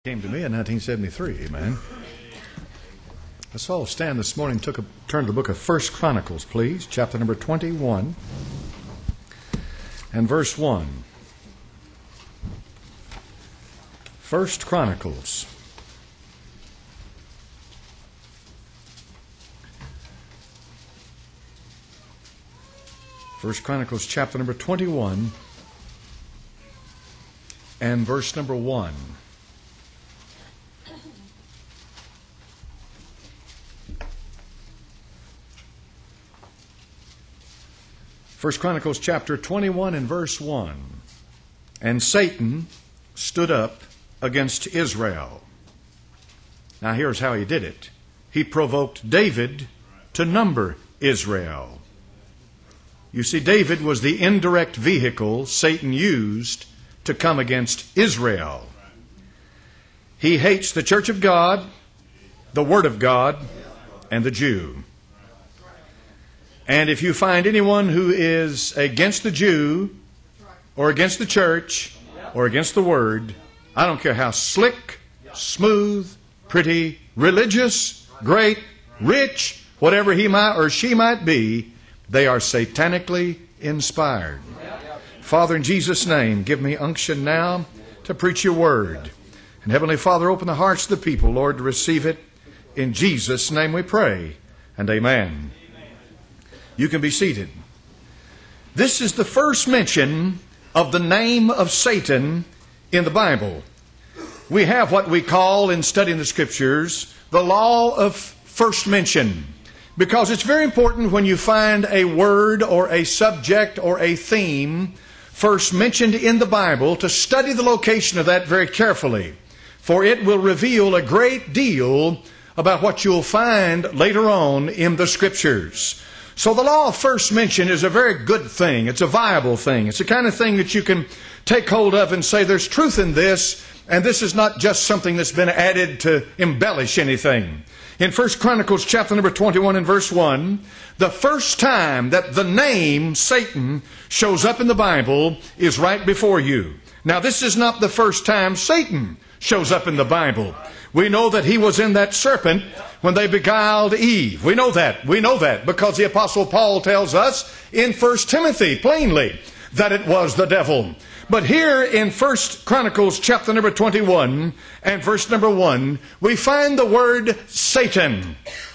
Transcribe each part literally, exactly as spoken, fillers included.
Came to me in nineteen seventy-three, amen. Let's all stand this morning. Took a turn to the book of First Chronicles, please, chapter number twenty-one and verse one. First Chronicles. First Chronicles, chapter number twenty-one and verse number one. First Chronicles chapter twenty-one and verse one. And Satan stood up against Israel. Now here's how he did it. He provoked David to number Israel. You see, David was the indirect vehicle Satan used to come against Israel. He hates the church of God, the Word of God, and the Jew. And if you find anyone who is against the Jew, or against the church, or against the Word, I don't care how slick, smooth, pretty, religious, great, rich, whatever he might or she might be, they are satanically inspired. Father, in Jesus' name, give me unction now to preach your Word. And Heavenly Father, open the hearts of the people, Lord, to receive it. In Jesus' name we pray, and amen. You can be seated. This is the first mention of the name of Satan in the Bible. We have what we call, in studying the Scriptures, the law of first mention. Because it's very important when you find a word or a subject or a theme first mentioned in the Bible to study the location of that very carefully. For it will reveal a great deal about what you'll find later on in the Scriptures. So the law of first mention is a very good thing. It's a viable thing. It's the kind of thing that you can take hold of and say there's truth in this, and this is not just something that's been added to embellish anything. In First Chronicles chapter number twenty-one and verse one, the first time that the name Satan shows up in the Bible is right before you. Now this is not the first time Satan shows up in the Bible. We know that he was in that serpent when they beguiled Eve. We know that. We know that because the Apostle Paul tells us in First Timothy plainly that it was the devil. But here in First Chronicles chapter number twenty-one and verse number one, we find the word Satan.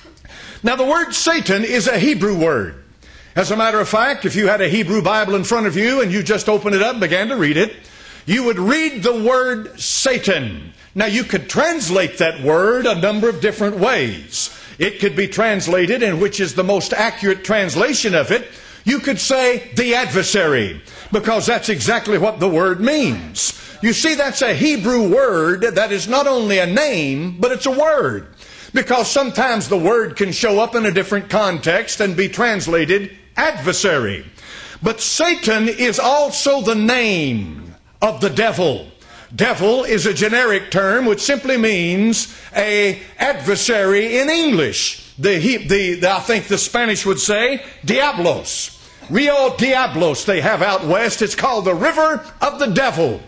Now the word Satan is a Hebrew word. As a matter of fact, if you had a Hebrew Bible in front of you and you just opened it up and began to read it, you would read the word Satan. Now you could translate that word a number of different ways. It could be translated, and which is the most accurate translation of it, you could say the adversary, because that's exactly what the word means. You see, that's a Hebrew word that is not only a name, but it's a word. Because sometimes the word can show up in a different context and be translated adversary. But Satan is also the name of the devil. Devil is a generic term which simply means a adversary in English. The, the, the I think the Spanish would say Diablos. Rio Diablos they have out west. It's called the river of the devil.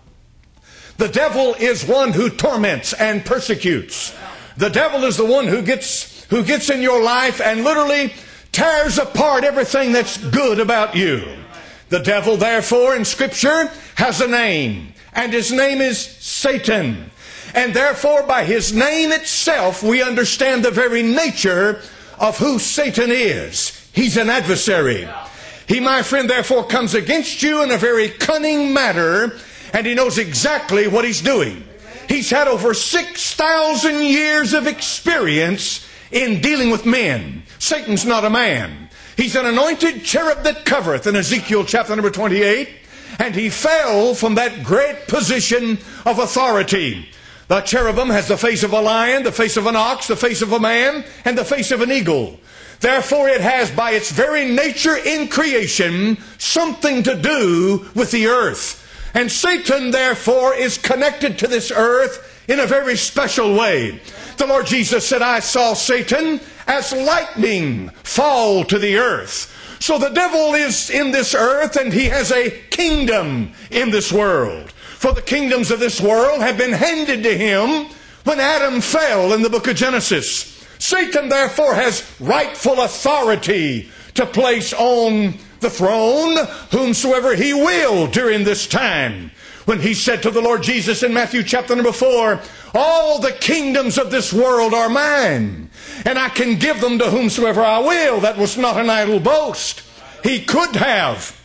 The devil is one who torments and persecutes. The devil is the one who gets who gets in your life and literally tears apart everything that's good about you. The devil, therefore, in Scripture has a name. And his name is Satan. And therefore, by his name itself, we understand the very nature of who Satan is. He's an adversary. He, my friend, therefore comes against you in a very cunning manner, and he knows exactly what he's doing. He's had over six thousand years of experience in dealing with men. Satan's not a man. He's an anointed cherub that covereth in Ezekiel chapter number twenty-eight. And he fell from that great position of authority. The cherubim has the face of a lion, the face of an ox, the face of a man, and the face of an eagle. Therefore it has by its very nature in creation something to do with the earth. And Satan therefore is connected to this earth in a very special way. The Lord Jesus said, I saw Satan as lightning fall to the earth. So the devil is in this earth and he has a kingdom in this world. For the kingdoms of this world have been handed to him when Adam fell in the book of Genesis. Satan therefore has rightful authority to place on the throne whomsoever he will during this time. When he said to the Lord Jesus in Matthew chapter number four, all the kingdoms of this world are mine, and I can give them to whomsoever I will. That was not an idle boast. He could have.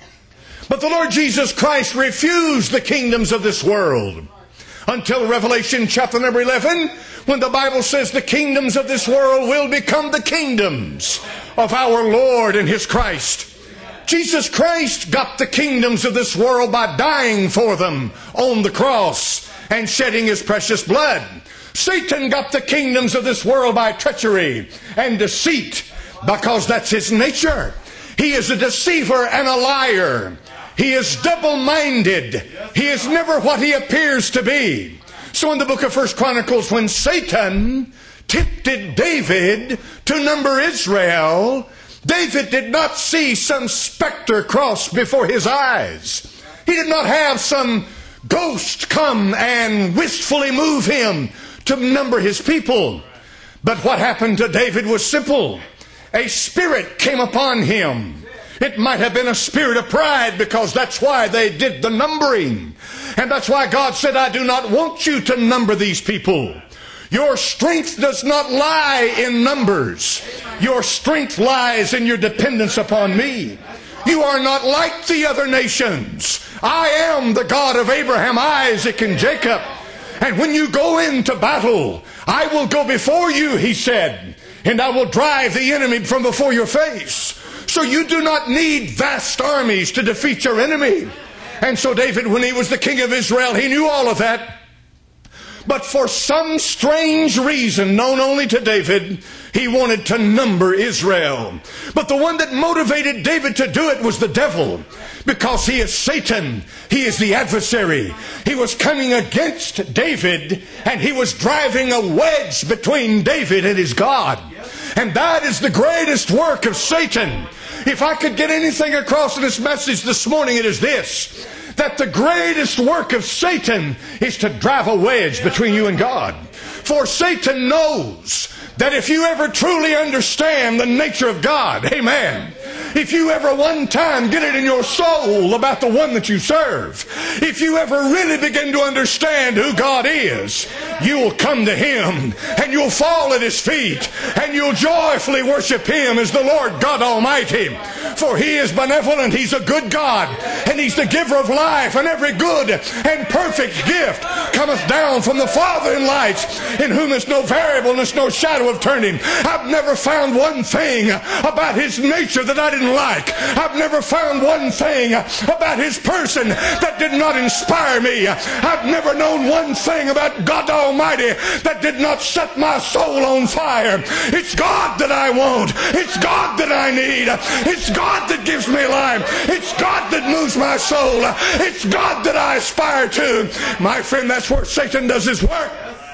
But the Lord Jesus Christ refused the kingdoms of this world until Revelation chapter number eleven, when the Bible says the kingdoms of this world will become the kingdoms of our Lord and His Christ. Jesus Christ got the kingdoms of this world by dying for them on the cross and shedding His precious blood. Satan got the kingdoms of this world by treachery and deceit, because that's his nature. He is a deceiver and a liar. He is double-minded. He is never what he appears to be. So in the book of First Chronicles, when Satan tempted David to number Israel, David did not see some specter cross before his eyes. He did not have some ghost come and wistfully move him to number his people. But what happened to David was simple. A spirit came upon him. It might have been a spirit of pride, because that's why they did the numbering. And that's why God said, I do not want you to number these people. Your strength does not lie in numbers. Your strength lies in your dependence upon me. You are not like the other nations. I am the God of Abraham, Isaac, and Jacob. And when you go into battle, I will go before you, he said, and I will drive the enemy from before your face. So you do not need vast armies to defeat your enemy. And so David, when he was the king of Israel, he knew all of that. But for some strange reason known only to David, he wanted to number Israel. But the one that motivated David to do it was the devil. Because he is Satan. He is the adversary. He was coming against David, and he was driving a wedge between David and his God. And that is the greatest work of Satan. If I could get anything across in this message this morning, it is this: that the greatest work of Satan is to drive a wedge between you and God. For Satan knows that if you ever truly understand the nature of God, amen, if you ever one time get it in your soul about the one that you serve, if you ever really begin to understand who God is, you'll come to Him and you'll fall at His feet and you'll joyfully worship Him as the Lord God Almighty. For He is benevolent, He's a good God, and He's the giver of life, and every good and perfect gift cometh down from the Father in lights, in whom is no variableness, no shadow of turning. I've never found one thing about His nature that I didn't like. I've never found one thing about His person that did not inspire me. I've never known one thing about God Almighty that did not set my soul on fire. It's God that I want. It's God that I need. It's God that gives me life. It's God that moves my soul. It's God that I aspire to. My friend, that's where Satan does his work.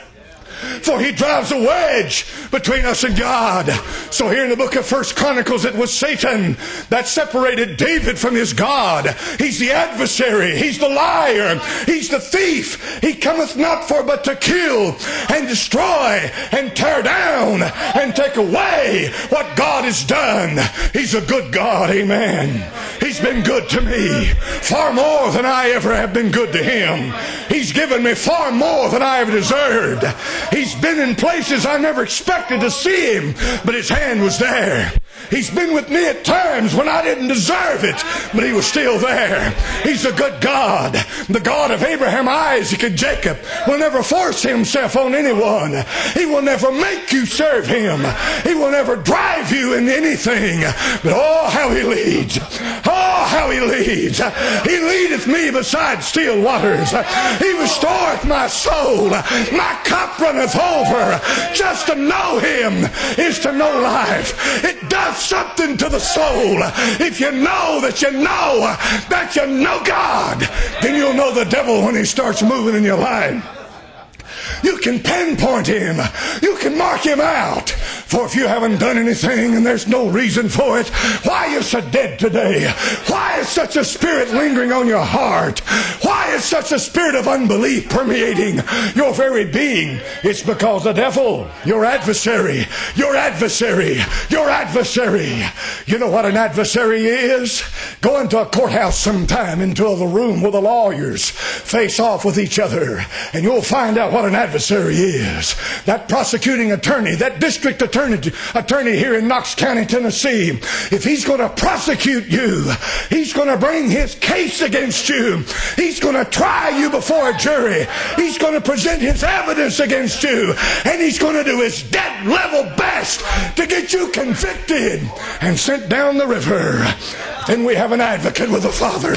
For he drives a wedge between us and God. So here in the book of First Chronicles, it was Satan that separated David from his God. He's the adversary. He's the liar. He's the thief. He cometh not for but to kill and destroy and tear down and take away what God has done. He's a good God. Amen. He's been good to me far more than I ever have been good to Him. He's given me far more than I ever deserved. He's been in places I never expected to see Him, but His hand was there. He's been with me at times when I didn't deserve it, but He was still there. He's a good God. The God of Abraham, Isaac, and Jacob will never force Himself on anyone. He will never make you serve Him. He will never drive you in anything. But oh, how He leads. Oh, how He leads. He leadeth me beside still waters. He restoreth my soul. My cup runneth over. Just to know Him is to know life. It does something to the soul. If you know that you know that you know God, then you'll know the devil when he starts moving in your life. You can pinpoint him. You can mark him out. For if you haven't done anything and there's no reason for it, why are you so dead today? Why is such a spirit lingering on your heart? Why Why is such a spirit of unbelief permeating your very being? It's because the devil, your adversary, your adversary, your adversary. You know what an adversary is? Go into a courthouse sometime, into a room where the lawyers face off with each other, and you'll find out what an adversary is. That prosecuting attorney, that district attorney, attorney here in Knox County, Tennessee, if he's going to prosecute you, he's going to bring his case against you. He's going to try you before a jury. He's going to present his evidence against you, and he's going to do his dead level best to get you convicted and sent down the river. Then we have an advocate with the Father.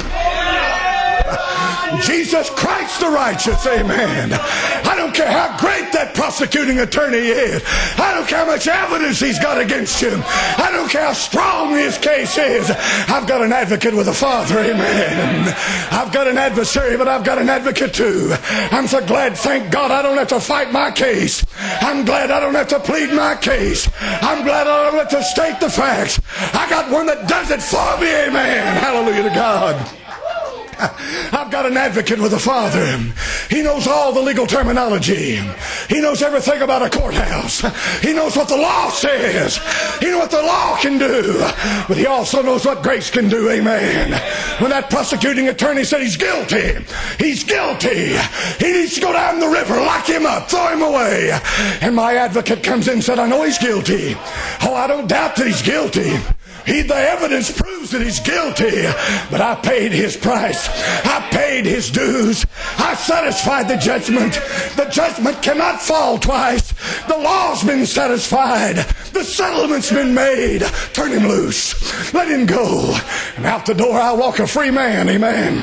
Jesus Christ the righteous, amen. I don't care how great that prosecuting attorney is. I don't care how much evidence he's got against you. I don't care how strong his case is. I've got an advocate with the Father, amen. I've got an adversary, but I've got an advocate too. I'm so glad, thank God, I don't have to fight my case. I'm glad I don't have to plead my case. I'm glad I don't have to state the facts. I got one that does it for me, amen. Hallelujah to God. I've got an advocate with the Father. He knows all the legal terminology. He knows everything about a courthouse. He knows what the law says. He knows what the law can do. But he also knows what grace can do, amen. When that prosecuting attorney said he's guilty, he's guilty. He needs to go down the river, lock him up, throw him away. And my advocate comes in and said, I know he's guilty. Oh, I don't doubt that he's guilty. He, the evidence proves that he's guilty, but I paid his price. I paid his dues. I satisfied the judgment. The judgment cannot fall twice. The law's been satisfied. The settlement's been made. Turn him loose. Let him go. And out the door I'll walk a free man. Amen.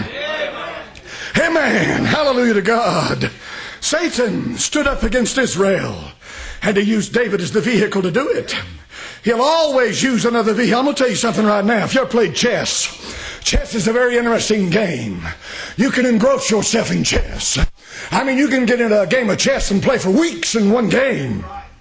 Amen. Hallelujah to God. Satan stood up against Israel, and he used David as the vehicle to do it. He'll always use another vehicle. I'm going to tell you something right now. If you ever played chess, chess is a very interesting game. You can engross yourself in chess. I mean, you can get into a game of chess and play for weeks in one game.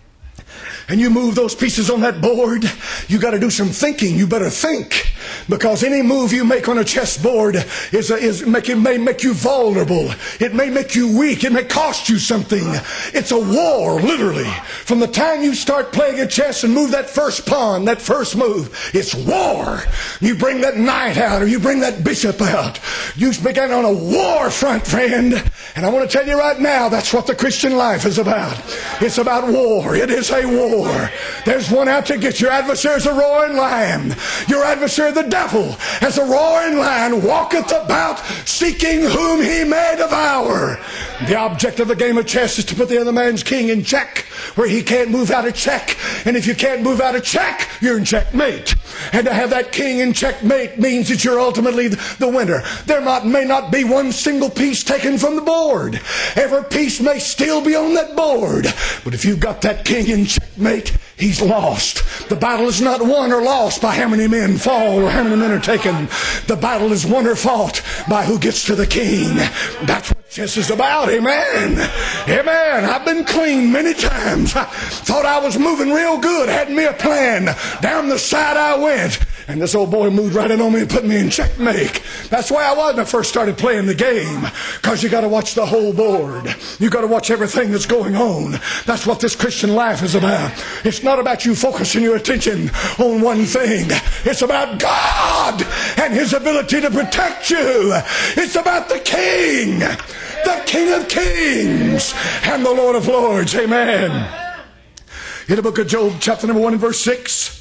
And you move those pieces on that board, you got to do some thinking. You better think, because any move you make on a chessboard is, a, is make, it may make you vulnerable. It may make you weak. It may cost you something. It's a war, literally. From the time you start playing a chess and move that first pawn, that first move, it's war. You bring that knight out, or you bring that bishop out. You begin on a war front, friend. And I want to tell you right now, that's what the Christian life is about. It's about war. It is a war. There's one out to get. Your adversary is a roaring lion. Your adversary, the devil, as a roaring lion, walketh about seeking whom he may devour. The object of the game of chess is to put the other man's king in check, where he can't move out of check. And if you can't move out of check, you're in checkmate. And to have that king in checkmate means that you're ultimately the winner. There not, may not be one single piece taken from the board. Every piece may still be on that board. But if you've got that king in checkmate, he's lost. The battle is not won or lost by how many men fall or how many men are taken. The battle is won or fought by who gets to the king. That's what chess is about. Amen. Amen. I've been clean many times. I thought I was moving real good. Had me a plan. Down the side I went. And this old boy moved right in on me and put me in checkmate. That's why I was when I first started playing the game. Because you got to watch the whole board. You got to watch everything that's going on. That's what this Christian life is about. It's not about you focusing your attention on one thing. It's about God and His ability to protect you. It's about the King. The King of Kings and the Lord of Lords. Amen. In the book of Job, chapter number one and verse six,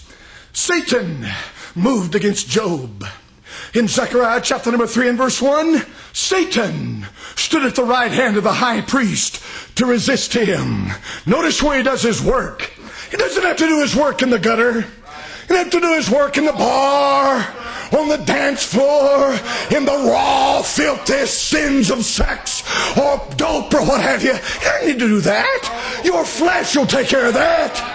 Satan moved against Job. In Zechariah chapter number three and verse one, Satan stood at the right hand of the high priest to resist him. Notice where he does his work. He doesn't have to do his work in the gutter. He doesn't have to do his work in the bar, on the dance floor, in the raw, filthy sins of sex or dope or what have you. You don't need to do that. Your flesh will take care of that.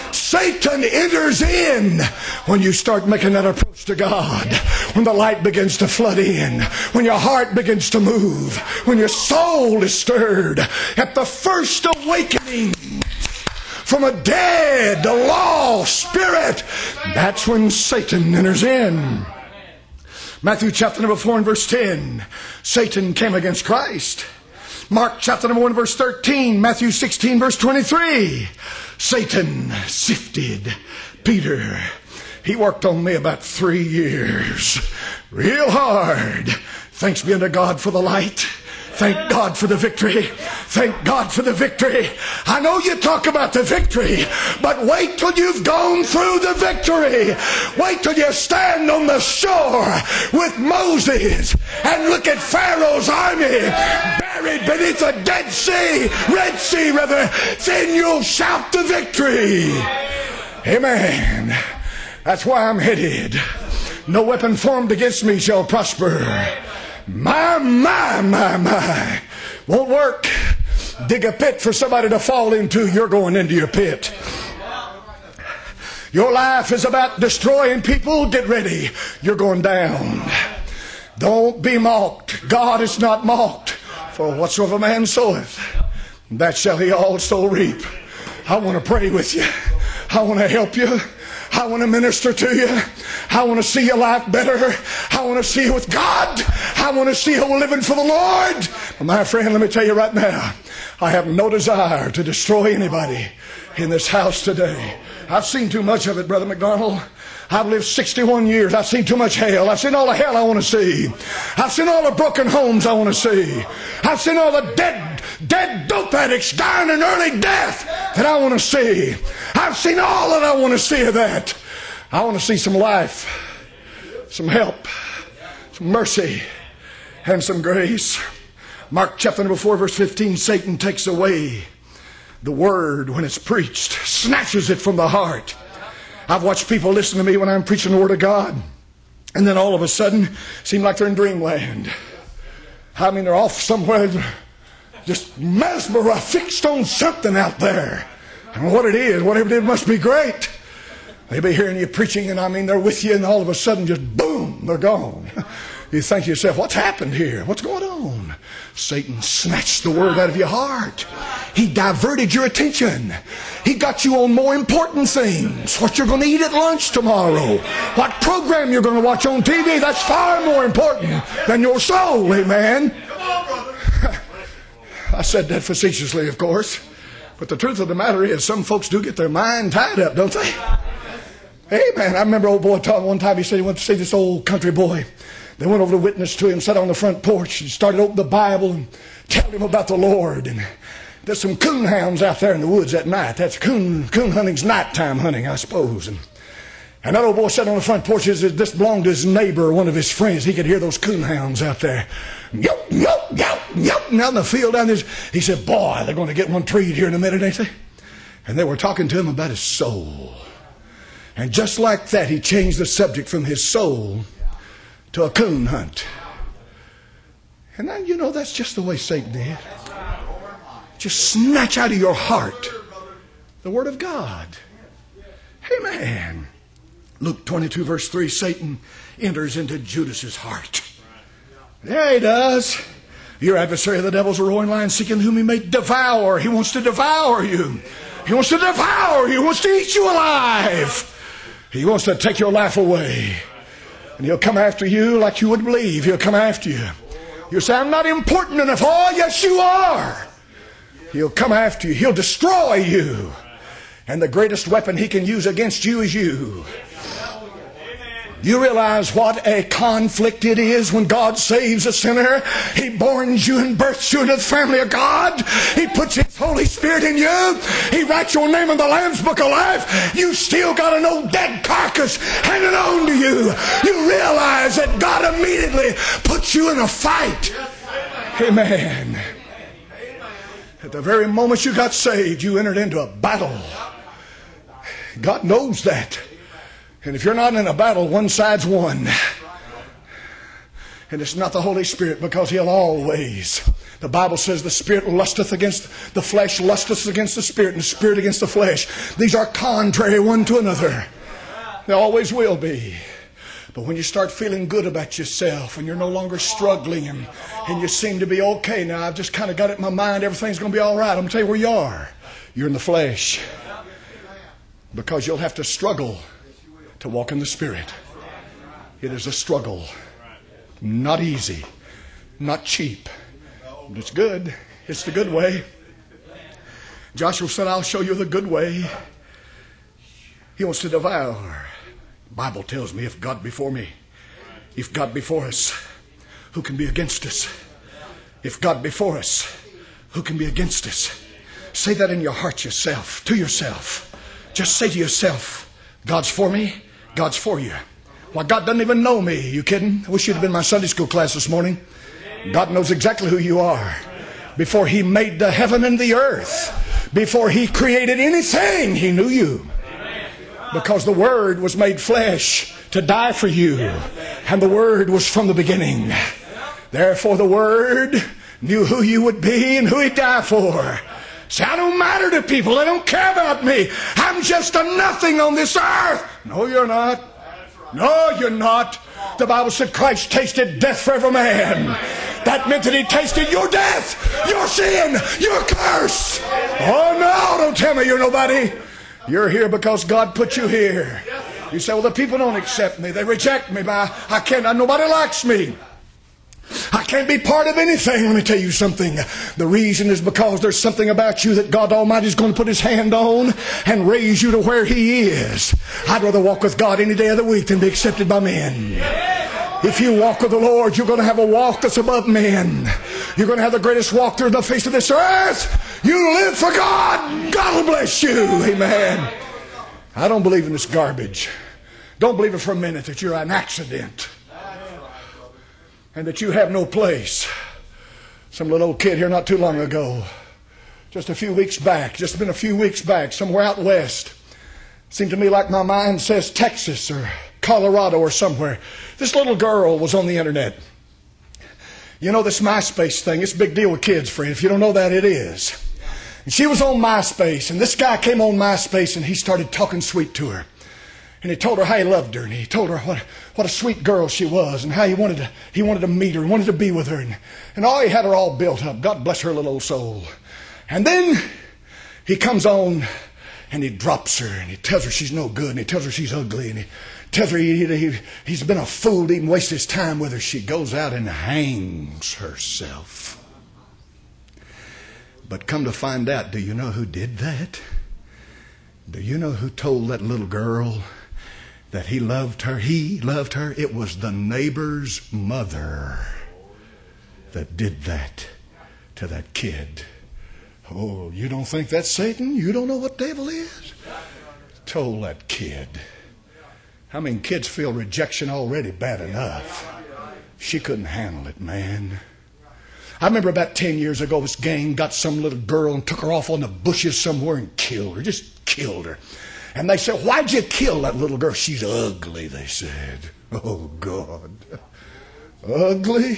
Satan enters in when you start making that approach to God. When the light begins to flood in. When your heart begins to move. When your soul is stirred. At the first awakening from a dead, lost spirit, that's when Satan enters in. Matthew chapter number four and verse ten, Satan came against Christ. Mark chapter number one verse thirteen, Matthew sixteen verse twenty-three, Satan sifted Peter. He worked on me about three years. Real hard. Thanks be unto God for the light. Thank God for the victory. Thank God for the victory. I know you talk about the victory, but wait till you've gone through the victory. Wait till you stand on the shore with Moses and look at Pharaoh's army buried beneath the Dead Sea, Red Sea rather. Then you'll shout the victory. Amen. That's why I'm headed. No weapon formed against me shall prosper. My, my, my, my. Won't work. Dig a pit for somebody to fall into. You're going into your pit. Your life is about destroying people. Get ready. You're going down. Don't be mocked. God is not mocked. For whatsoever man soweth, that shall he also reap. I want to pray with you. I want to help you. I want to minister to you. I want to see your life better. I want to see you with God. I want to see you living for the Lord. But my friend, let me tell you right now, I have no desire to destroy anybody in this house today. I've seen too much of it, Brother McDonald. I've lived sixty-one years. I've seen too much hell. I've seen all the hell I want to see. I've seen all the broken homes I want to see. I've seen all the dead, dead dope addicts dying an early death that I want to see. I've seen all that I want to see of that. I want to see some life, some help, some mercy, and some grace. Mark chapter number four, verse fifteen, Satan takes away the word when it's preached, snatches it from the heart. I've watched people listen to me when I'm preaching the Word of God, and then all of a sudden, seem like they're in dreamland. I mean, they're off somewhere, just mesmerized, fixed on something out there. I don't know what it is. Whatever it is must be great. They'll be hearing you preaching, and I mean, they're with you, and all of a sudden, just boom, they're gone. You think to yourself, what's happened here? What's going on? Satan snatched the word out of your heart. He diverted your attention. He got you on more important things. What you're going to eat at lunch tomorrow. What program you're going to watch on T V. That's far more important than your soul. Amen. I said that facetiously, of course. But the truth of the matter is, some folks do get their mind tied up, don't they? Amen. I remember old boy talking one time. He said he went to see this old country boy. They went over to witness to him, sat on the front porch, and started opening the Bible and telling him about the Lord. And there's some coon hounds out there in the woods at night. That's coon coon hunting's nighttime hunting, I suppose. And, and that old boy sat on the front porch. This belonged to his neighbor, one of his friends. He could hear those coon hounds out there. Yelp, yelp, yelp, yelp. And out in the field down there, he said, boy, they're going to get one treed here in a minute, ain't they? And they were talking to him about his soul. And just like that, he changed the subject from his soul to a coon hunt. And then, you know, that's just the way Satan did. Just snatch out of your heart the Word of God. Amen. Luke twenty-two verse three, Satan enters into Judas's heart. There he does. Your adversary, the devil's a roaring lion, seeking whom he may devour. He wants to devour you. He wants to devour you. He wants to eat you alive. He wants to take your life away. And he'll come after you like you would believe. He'll come after you. You'll say, I'm not important enough. Oh, yes, you are. He'll come after you. He'll destroy you. And the greatest weapon he can use against you is you. You realize what a conflict it is when God saves a sinner. He borns you and births you into the family of God. He puts His Holy Spirit in you. He writes your name in the Lamb's Book of Life. You still got an old dead carcass hanging on to you. You realize that God immediately puts you in a fight. Amen. At the very moment you got saved, you entered into a battle. God knows that. And if you're not in a battle, one side's won. And it's not the Holy Spirit, because He'll always. The Bible says the Spirit lusteth against the flesh, lusteth against the Spirit, and the Spirit against the flesh. These are contrary one to another. They always will be. But when you start feeling good about yourself and you're no longer struggling and, and you seem to be okay, now I've just kind of got it in my mind, everything's going to be all right. I'm going to tell you where you are. You're in the flesh. Because you'll have to struggle to walk in the Spirit. It is a struggle. Not easy. Not cheap. But it's good. It's the good way. Joshua said, I'll show you the good way. He wants to devour. The Bible tells me if God before me, if God before us, who can be against us? If God before us, who can be against us? Say that in your heart yourself, to yourself. Just say to yourself, God's for me, God's for you. Why, God doesn't even know me. You kidding? I wish you'd have been in my Sunday school class this morning. God knows exactly who you are. Before He made the heaven and the earth, before He created anything, He knew you. Because the Word was made flesh to die for you. And the Word was from the beginning. Therefore the Word knew who you would be and who He'd die for. Say, I don't matter to people. They don't care about me. I'm just a nothing on this earth. No, you're not. No, you're not. The Bible said Christ tasted death for every man. That meant that He tasted your death, your sin, your curse. Oh, no, don't tell me you're nobody. You're here because God put you here. You say, well, the people don't accept me. They reject me. But I, I can't. Nobody likes me. I can't be part of anything. Let me tell you something. The reason is because there's something about you that God Almighty is going to put His hand on and raise you to where He is. I'd rather walk with God any day of the week than be accepted by men. If you walk with the Lord, you're going to have a walk that's above men. You're going to have the greatest walk through the face of this earth. You live for God. God will bless you. Amen. I don't believe in this garbage. Don't believe it for a minute that you're an accident and that you have no place. Some little old kid here not too long ago, just a few weeks back, just been a few weeks back, somewhere out west. Seemed to me like my mind says Texas or Colorado or somewhere. This little girl was on the internet. You know this MySpace thing, it's a big deal with kids, friend. If you don't know that, it is. And she was on MySpace, and this guy came on MySpace and he started talking sweet to her. And he told her how he loved her, and he told her what, what a sweet girl she was, and how he wanted to he wanted to meet her and wanted to be with her. And, and all he had her all built up. God bless her little old soul. And then he comes on and he drops her, and he tells her she's no good, and he tells her she's ugly, and he tells her he, he, he's been a fool to even waste his time with her. She goes out and hangs herself. But come to find out, do you know who did that? Do you know who told that little girl that he loved her? He loved her. It was the neighbor's mother that did that to that kid. Oh, you don't think that's Satan? You don't know what devil is? Told that kid. I mean, kids feel rejection already bad enough. She couldn't handle it, man. I remember about ten years ago, this gang got some little girl and took her off on the bushes somewhere and killed her. Just killed her. And they said, why'd you kill that little girl? She's ugly, they said. Oh, God. Ugly?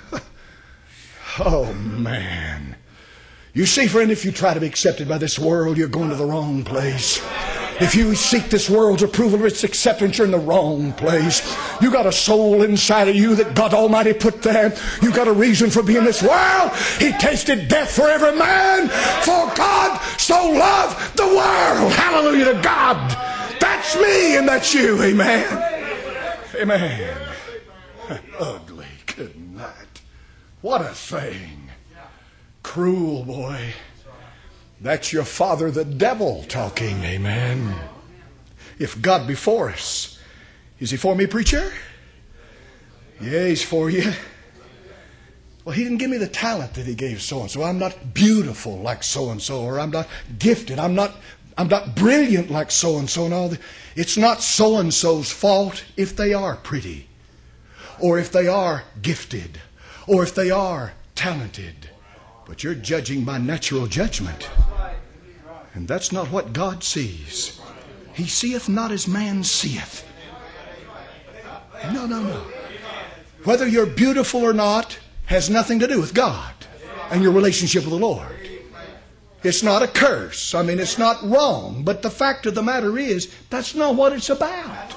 Oh, man. You see, friend, if you try to be accepted by this world, you're going to the wrong place. If you seek this world's approval or its acceptance, you're in the wrong place. You got a soul inside of you that God Almighty put there. You got a reason for being in this world. He tasted death for every man. For God so loved the world. Hallelujah to God. That's me and that's you. Amen. Amen. Ugly. Good night. What a thing. Cruel, boy. That's your father, the devil, talking. Amen. If God be for us, is He for me, preacher? Yeah, He's for you. Well, He didn't give me the talent that He gave so-and-so. I'm not beautiful like so-and-so, or I'm not gifted. I'm not, I'm not brilliant like so-and-so. No, it's not so-and-so's fault if they are pretty, or if they are gifted, or if they are talented. But you're judging by natural judgment. And that's not what God sees. He seeth not as man seeth. No, no, no. Whether you're beautiful or not has nothing to do with God and your relationship with the Lord. It's not a curse. I mean, it's not wrong. But the fact of the matter is, that's not what it's about.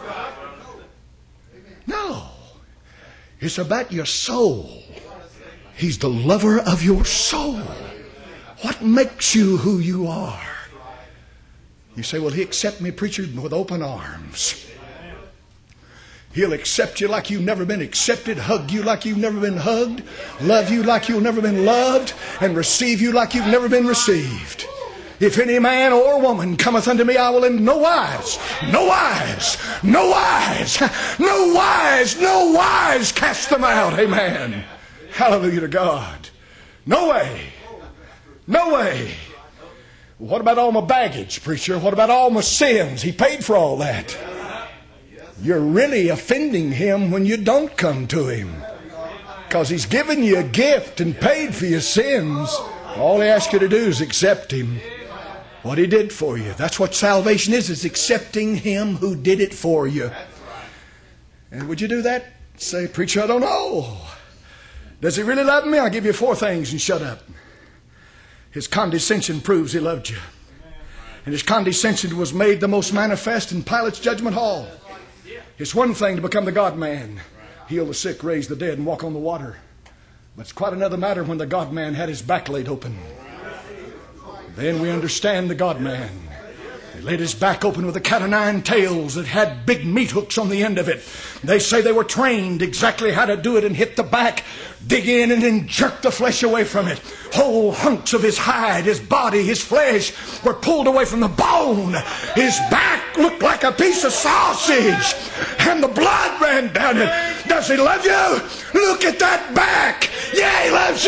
No. It's about your soul. He's the lover of your soul. What makes you who you are? You say, well, He accept me, preacher, with open arms. He'll accept you like you've never been accepted, hug you like you've never been hugged, love you like you've never been loved, and receive you like you've never been received. If any man or woman cometh unto me, I will in no wise, no wise, no wise, no wise, no wise cast them out. Amen. Hallelujah to God. No way. No way. What about all my baggage, preacher? What about all my sins? He paid for all that. You're really offending Him when you don't come to Him, because He's given you a gift and paid for your sins. All He asks you to do is accept Him, what He did for you. That's what salvation is, is accepting Him who did it for you. And would you do that? Say, preacher, I don't know. Does He really love me? I'll give you four things and shut up. His condescension proves He loved you. And His condescension was made the most manifest in Pilate's judgment hall. It's one thing to become the God-man, heal the sick, raise the dead, and walk on the water. But it's quite another matter when the God-man had his back laid open. Then we understand the God-man. He laid his back open with a cat o' nine tails that had big meat hooks on the end of it. They say they were trained exactly how to do it and hit the back, dig in, and then jerk the flesh away from it. Whole hunks of his hide, his body, his flesh were pulled away from the bone. His back looked like a piece of sausage, and the blood ran down it. Does He love you? Look at that back. Yeah, He loves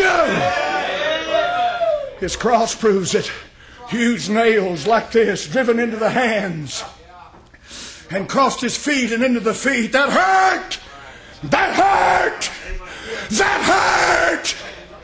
you. His cross proves it. Huge nails like this driven into the hands and crossed His feet and into the feet. That hurt. That hurt. That hurt.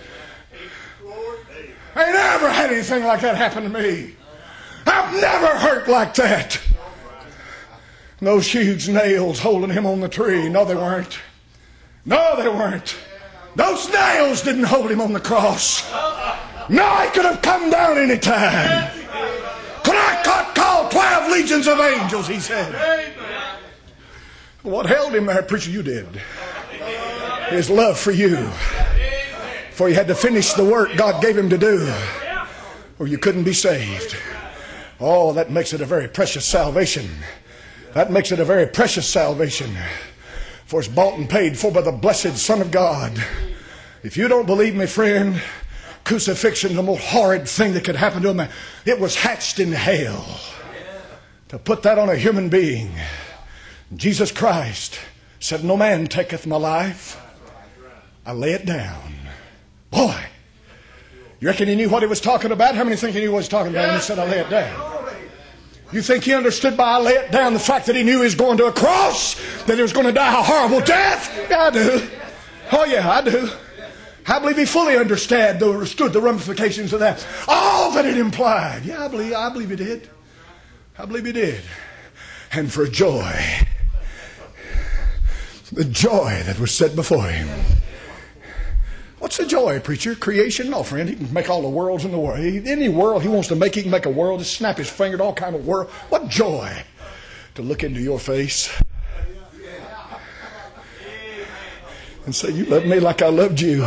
I ain't never had anything like that happen to me. I've never hurt like that. Those huge nails holding Him on the tree. No, they weren't. No, they weren't. Those nails didn't hold Him on the cross. No, He could have come down any time. Could I call twelve legions of angels, He said. What held Him there, preacher? You did. His love for you. For He had to finish the work God gave Him to do, or you couldn't be saved. Oh, that makes it a very precious salvation. That makes it a very precious salvation. For it's bought and paid for by the blessed Son of God. If you don't believe me, friend, crucifixion is the most horrid thing that could happen to a man. It was hatched in hell to put that on a human being. Jesus Christ said, no man taketh my life, I lay it down. Boy, you reckon He knew what He was talking about? How many think He knew what He was talking about when He said, I lay it down? You think He understood by I lay it down the fact that He knew He was going to a cross, that He was going to die a horrible death? Yeah, I do. Oh yeah, I do. I believe He fully understood the, understood the ramifications of that. All that it implied. Yeah, I believe, I believe He did. I believe He did. And for joy, the joy that was set before Him. What's the joy, preacher? Creation? No, friend. He can make all the worlds in the world. Any world He wants to make, He can make a world. Just snap His finger at all kind of world. What joy to look into your face and say, you love me like I loved you.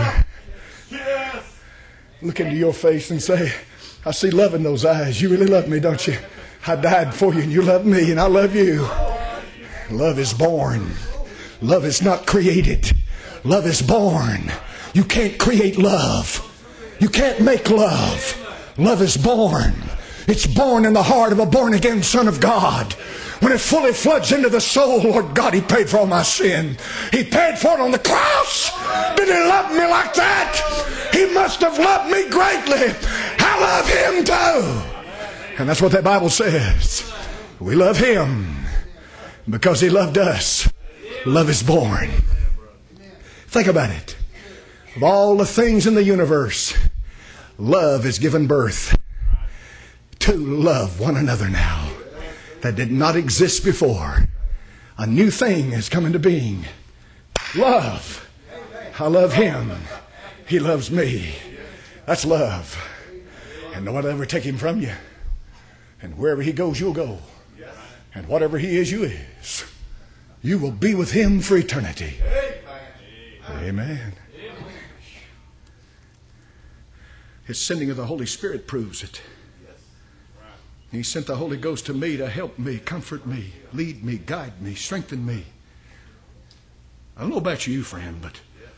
Look into your face and say, I see love in those eyes. You really love me, don't you? I died for you and you love me and I love you. Love is born. Love is not created. Love is born. You can't create love. You can't make love. Love is born. It's born in the heart of a born-again Son of God. When it fully floods into the soul, Lord God, He paid for all my sin. He paid for it on the cross. Did He love me like that? He must have loved me greatly. I love Him too. And that's what that Bible says. We love Him because He loved us. Love is born. Think about it. Of all the things in the universe, love is given birth to love one another now. That did not exist before. A new thing has come into being. Love. I love Him. He loves me. That's love. And no one will ever take Him from you. And wherever He goes, you'll go. And whatever He is, you is. You will be with Him for eternity. Amen. His sending of the Holy Spirit proves it. He sent the Holy Ghost to me to help me, comfort me, lead me, guide me, strengthen me. I don't know about you, friend, but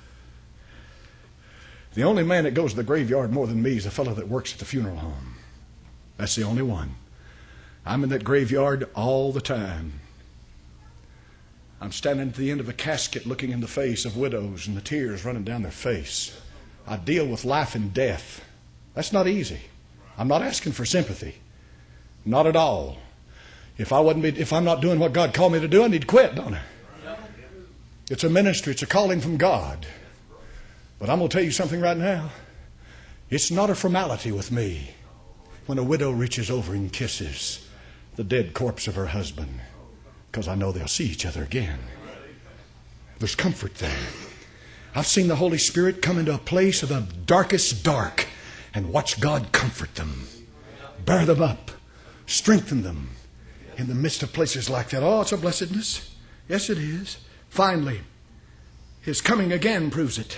the only man that goes to the graveyard more than me is a fellow that works at the funeral home. That's the only one. I'm in that graveyard all the time. I'm standing at the end of a casket looking in the face of widows and the tears running down their face. I deal with life and death. That's not easy. I'm not asking for sympathy. Not at all. If I wasn't, if I'm not doing what God called me to do, I need to quit, don't I? It's a ministry. It's a calling from God. But I'm going to tell you something right now. It's not a formality with me when a widow reaches over and kisses the dead corpse of her husband, because I know they'll see each other again. There's comfort there. I've seen the Holy Spirit come into a place of the darkest dark and watch God comfort them, bear them up, strengthen them in the midst of places like that. Oh, it's a blessedness. Yes, it is. Finally, His coming again proves it.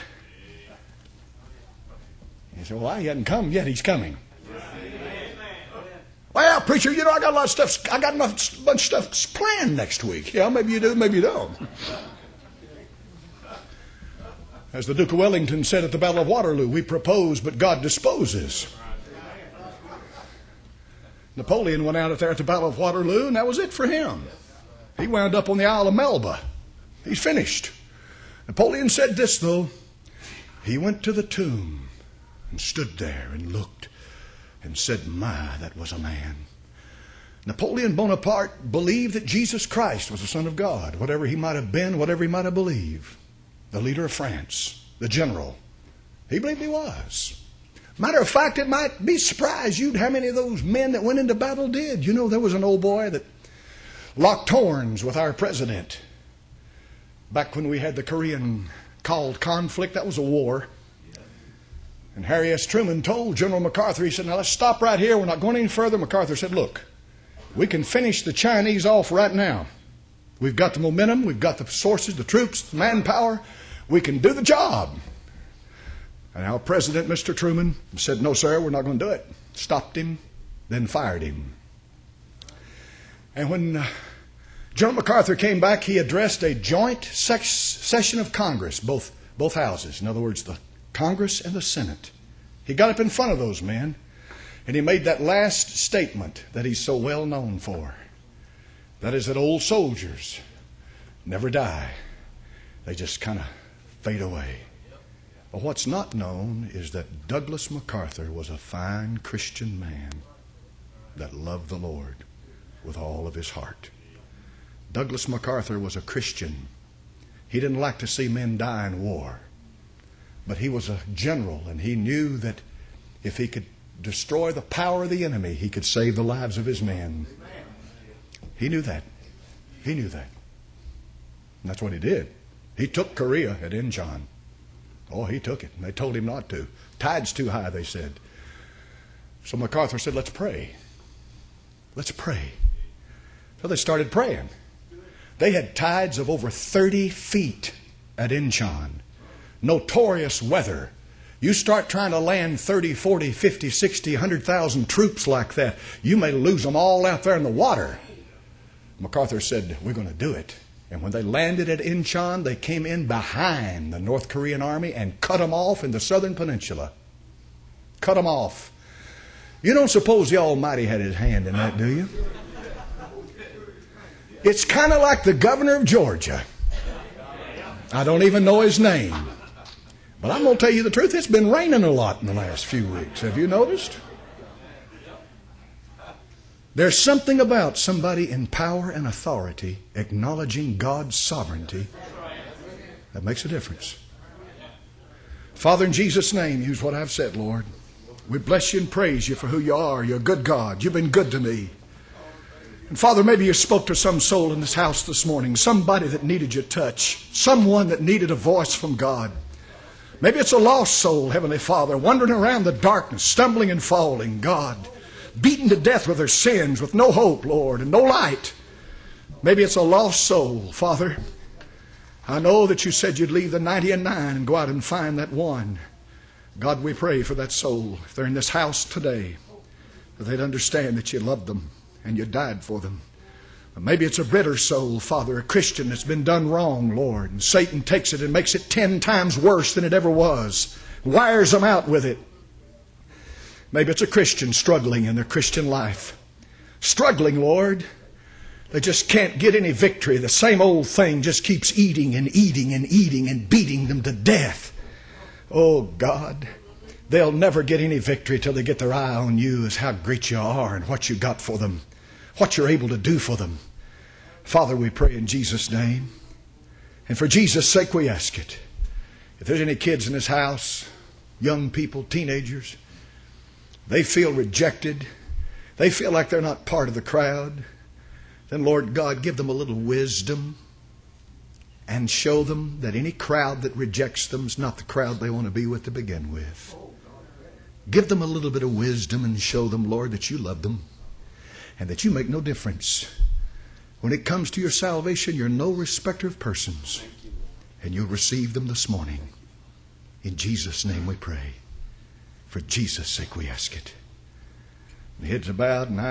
You say, well, he hasn't come yet. He's coming. Well, preacher, you know, I got a lot of stuff. I got a bunch of stuff planned next week. Yeah, maybe you do, maybe you don't. As the Duke of Wellington said at the Battle of Waterloo, we propose, but God disposes. Napoleon went out there at the Battle of Waterloo, and that was it for him. He wound up on the Isle of Melba. He's finished. Napoleon said this, though. He went to the tomb and stood there and looked and said, my, that was a man. Napoleon Bonaparte believed that Jesus Christ was the Son of God, whatever he might have been, whatever he might have believed. The leader of France, the general, he believed he was. Matter of fact, it might be surprised you how many of those men that went into battle did. You know, there was an old boy that locked horns with our president back when we had the Korean called conflict. That was a war. And Harry S. Truman told General MacArthur, he said, now let's stop right here. We're not going any further. MacArthur said, look, we can finish the Chinese off right now. We've got the momentum. We've got the sources, the troops, the manpower. We can do the job. And our president, Mister Truman, said, no, sir, we're not going to do it. Stopped him, then fired him. And when uh, General MacArthur came back, he addressed a joint sex- session of Congress, both, both houses. In other words, the Congress and the Senate. He got up in front of those men and he made that last statement that he's so well known for. That is that old soldiers never die. They just kind of fade away. But what's not known is that Douglas MacArthur was a fine Christian man that loved the Lord with all of his heart. Douglas MacArthur was a Christian. He didn't like to see men die in war. But he was a general, and he knew that if he could destroy the power of the enemy, he could save the lives of his men. He knew that. He knew that. And that's what he did. He took Korea at Incheon. Oh, he took it. And they told him not to. Tide's too high, they said. So MacArthur said, let's pray. Let's pray. So they started praying. They had tides of over thirty feet at Incheon. Notorious weather. You start trying to land thirty, forty, fifty, sixty, one hundred thousand troops like that, you may lose them all out there in the water. MacArthur said, we're going to do it. And when they landed at Incheon, they came in behind the North Korean army and cut them off in the southern peninsula. Cut them off. You don't suppose the Almighty had his hand in that, do you? It's kind of like the governor of Georgia. I don't even know his name. But I'm going to tell you the truth, it's been raining a lot in the last few weeks. Have you noticed? There's something about somebody in power and authority acknowledging God's sovereignty that makes a difference. Father, in Jesus' name, use what I've said, Lord. We bless you and praise you for who you are. You're a good God. You've been good to me. And Father, maybe you spoke to some soul in this house this morning, somebody that needed your touch, someone that needed a voice from God. Maybe it's a lost soul, Heavenly Father, wandering around the darkness, stumbling and falling, God, beaten to death with their sins, with no hope, Lord, and no light. Maybe it's a lost soul, Father. I know that you said you'd leave the ninety and nine and go out and find that one. God, we pray for that soul. If they're in this house today, that they'd understand that you loved them and you died for them. Maybe it's a bitter soul, Father, a Christian that's been done wrong, Lord. And Satan takes it and makes it ten times worse than it ever was. Wires them out with it. Maybe it's a Christian struggling in their Christian life. Struggling, Lord. They just can't get any victory. The same old thing just keeps eating and eating and eating and beating them to death. Oh, God. They'll never get any victory till they get their eye on you as how great you are and what you got for them. What you're able to do for them. Father, we pray in Jesus' name. And for Jesus' sake we ask it. If there's any kids in this house, young people, teenagers, they feel rejected, they feel like they're not part of the crowd, then Lord God, give them a little wisdom and show them that any crowd that rejects them is not the crowd they want to be with to begin with. Give them a little bit of wisdom and show them, Lord, that you love them and that you make no difference. When it comes to your salvation, you're no respecter of persons. And you'll receive them this morning. In Jesus' name we pray. For Jesus' sake we ask it. The heads are bowed and eyes